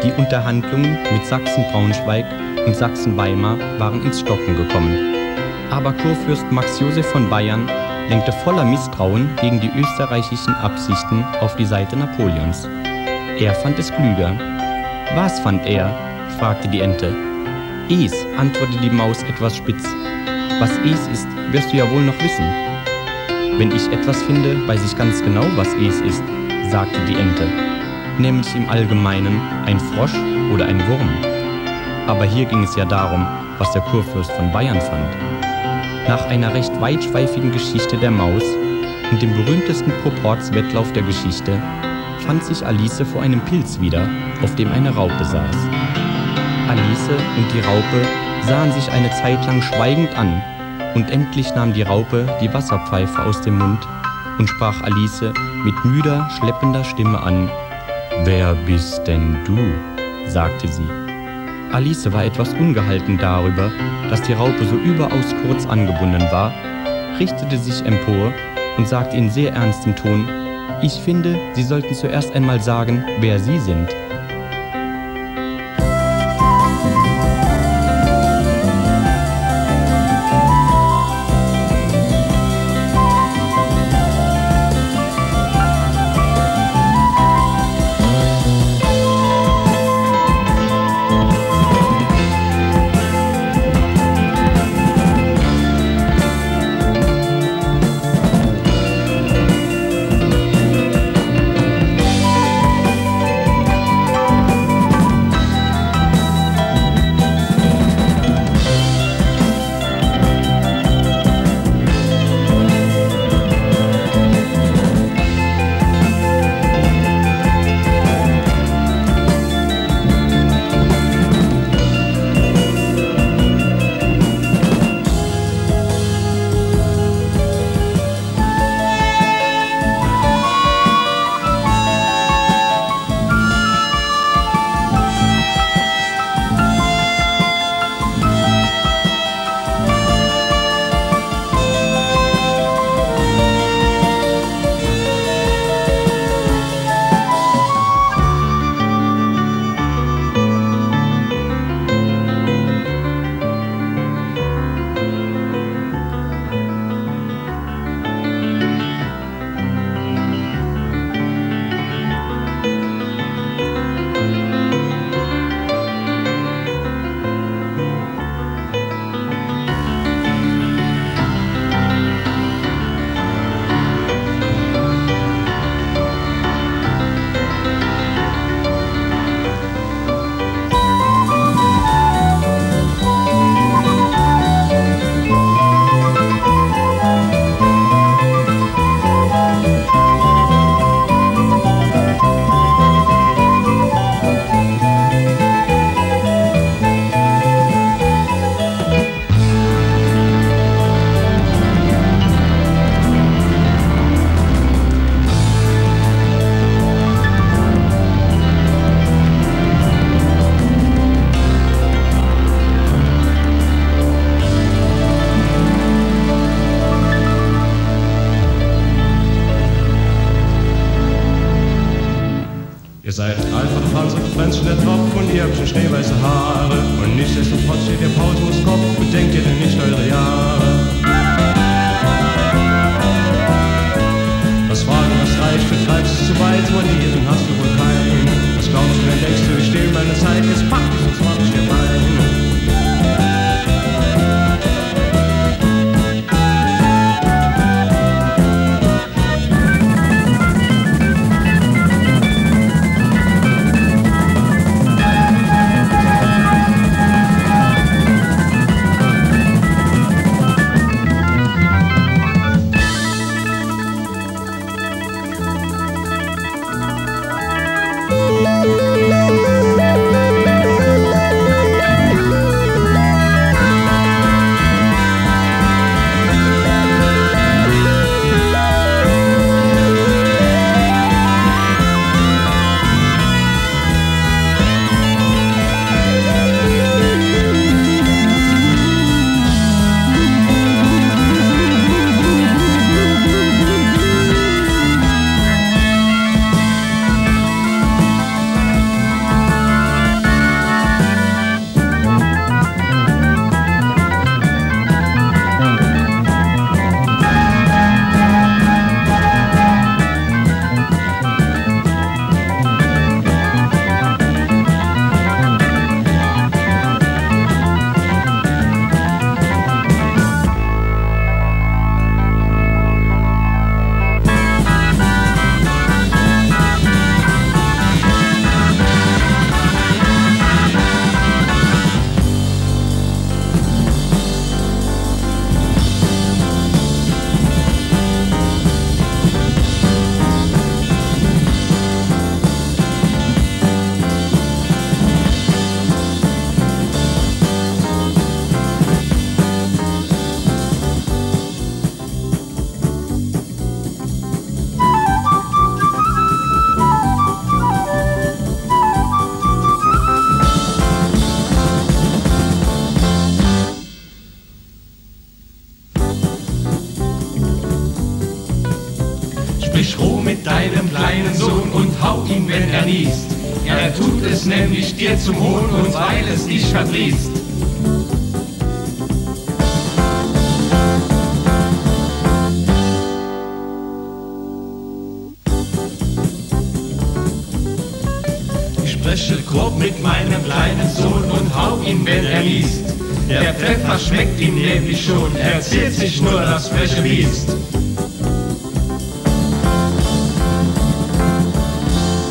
Die Unterhandlungen mit Sachsen-Braunschweig und Sachsen-Weimar waren ins Stocken gekommen. Aber Kurfürst Max Joseph von Bayern lenkte voller Misstrauen gegen die österreichischen Absichten auf die Seite Napoleons. Er fand es klüger. Was fand er? Fragte die Ente. Es, antwortete die Maus etwas spitz. Was es ist, wirst du ja wohl noch wissen. Wenn ich etwas finde, weiß ich ganz genau, was es ist, sagte die Ente. Nämlich im Allgemeinen ein Frosch oder ein Wurm. Aber hier ging es ja darum, was der Kurfürst von Bayern fand. Nach einer recht weitschweifigen Geschichte der Maus und dem berühmtesten Proportswettlauf der Geschichte fand sich Alice vor einem Pilz wieder, auf dem eine Raupe saß. Alice und die Raupe sahen sich eine Zeit lang schweigend an, und endlich nahm die Raupe die Wasserpfeife aus dem Mund und sprach Alice mit müder, schleppender Stimme an. »Wer bist denn du?« sagte sie. Alice war etwas ungehalten darüber, dass die Raupe so überaus kurz angebunden war, richtete sich empor und sagte in sehr ernstem Ton, »Ich finde, Sie sollten zuerst einmal sagen, wer Sie sind.« Ihr seid einfach Hans und Franz der Tropf und ihr habt schon schneeweiße Haare. Und nichtsdestotrotz steht ihr Paulus Kopf, bedenkt ihr denn nicht eure Jahre? Das Fragen, was reicht, betreibst du zu weit, Manieren hast du wohl keine. Was glaubst du, wenn denkst du, ich stehl meine Zeit, jetzt pack ich, sonst mach ich dir rein. dich roh mit deinem kleinen Sohn und hau ihn, wenn er niest. Er tut es nämlich dir zum Hohn und weil es dich verdrießt. Ich spreche grob mit meinem kleinen Sohn und hau ihn, wenn er niest. Der Pfeffer schmeckt ihm nämlich schon, er ziert sich nur das freche Biest.